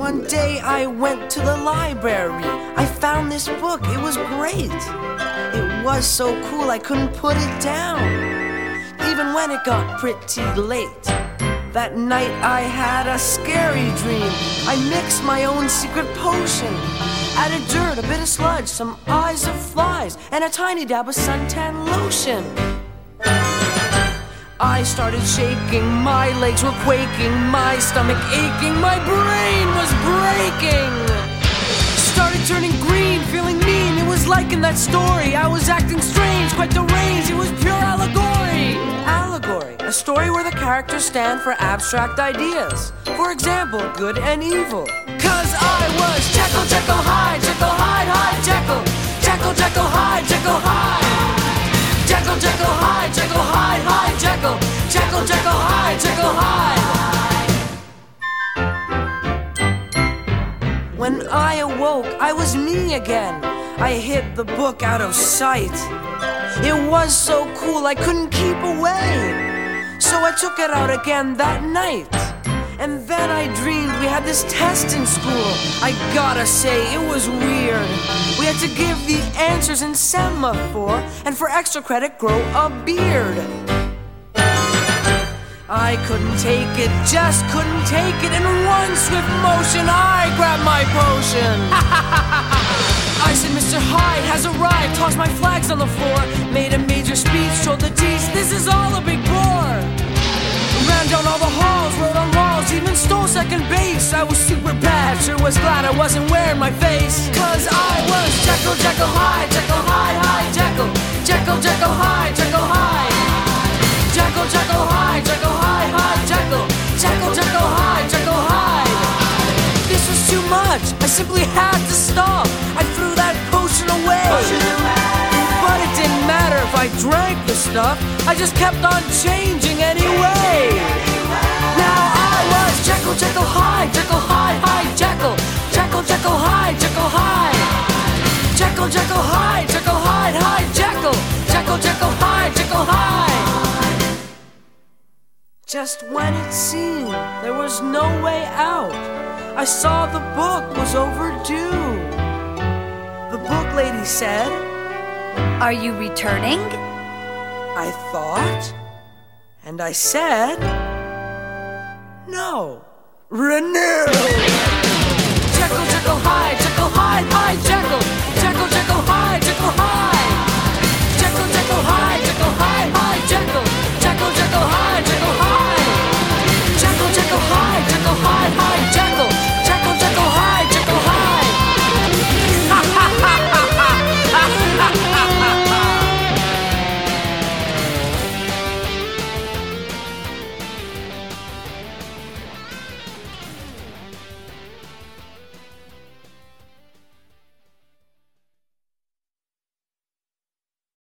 One day I went to the library. I found this book. It was great. It was so cool I couldn't put it down, even when it got pretty late. That night I had a scary dream. I mixed my own secret potion. Added dirt, a bit of sludge, some eyes of flies, and a tiny dab of suntan lotion. I started shaking, my legs were quaking, my stomach aching, my brain was breaking. Started turning green, feeling mean, it was like in that story. I was acting strange, quite deranged, it was pure allegory. Allegory, a story where the characters stand for abstract ideas. For example, good and evil. Cause I was Jekyll, Jekyll, Hyde, Jekyll, Hyde, Hyde, Jekyll. Jekyll, Jekyll, Hyde, Jekyll, Hyde. Jekyll, Jekyll, Hyde, Jekyll, Hyde, Hyde, Jekyll. Jekyll, Jekyll, Hyde, Jekyll, Hyde. When I awoke, I was me again. I hid the book out of sight. It was so cool I couldn't keep away, so I took it out again that night. And then I dreamed we had this test in school. I gotta say, it was weird. We had to give the answers in semaphore, and for extra credit, grow a beard. I couldn't take it, just couldn't take it. In one swift motion, I grabbed my potion. I said, Mr. Hyde has arrived, tossed my flags on the floor, made a major speech, told the teach, this is all a big bore. Ran down all the halls, wrote on walls, even stole second base. I was super bad, sure was glad I wasn't wearing my face. Cause I was Jekyll, Jekyll, Hyde, Jekyll, Hyde, Hyde, Jekyll. Jekyll, Jekyll, Hyde, Jekyll, Hyde. Jekyll, Jekyll, Hyde, Jekyll, Hyde, Hyde, Jekyll. Jekyll, Jekyll, Hyde, Jekyll, Hyde. This was too much, I simply had to stop. I threw that potion away. But it didn't matter if I drank the stuff, I just kept on changing anyway. Now I was Jekyll, Jekyll, Hyde, Jekyll, Hyde, Hyde, Jekyll. Jekyll, Jekyll, Hyde, Jekyll, Hyde. Jekyll, Jekyll, Hyde, Jekyll, Hyde, Hyde, Jekyll. Jekyll, Jekyll, Hyde, Jekyll, Hyde. Just when it seemed there was no way out, I saw the book was overdue. The book lady said, are you returning? I thought, and I said, no, renew. Jekyll, Jekyll, Hyde.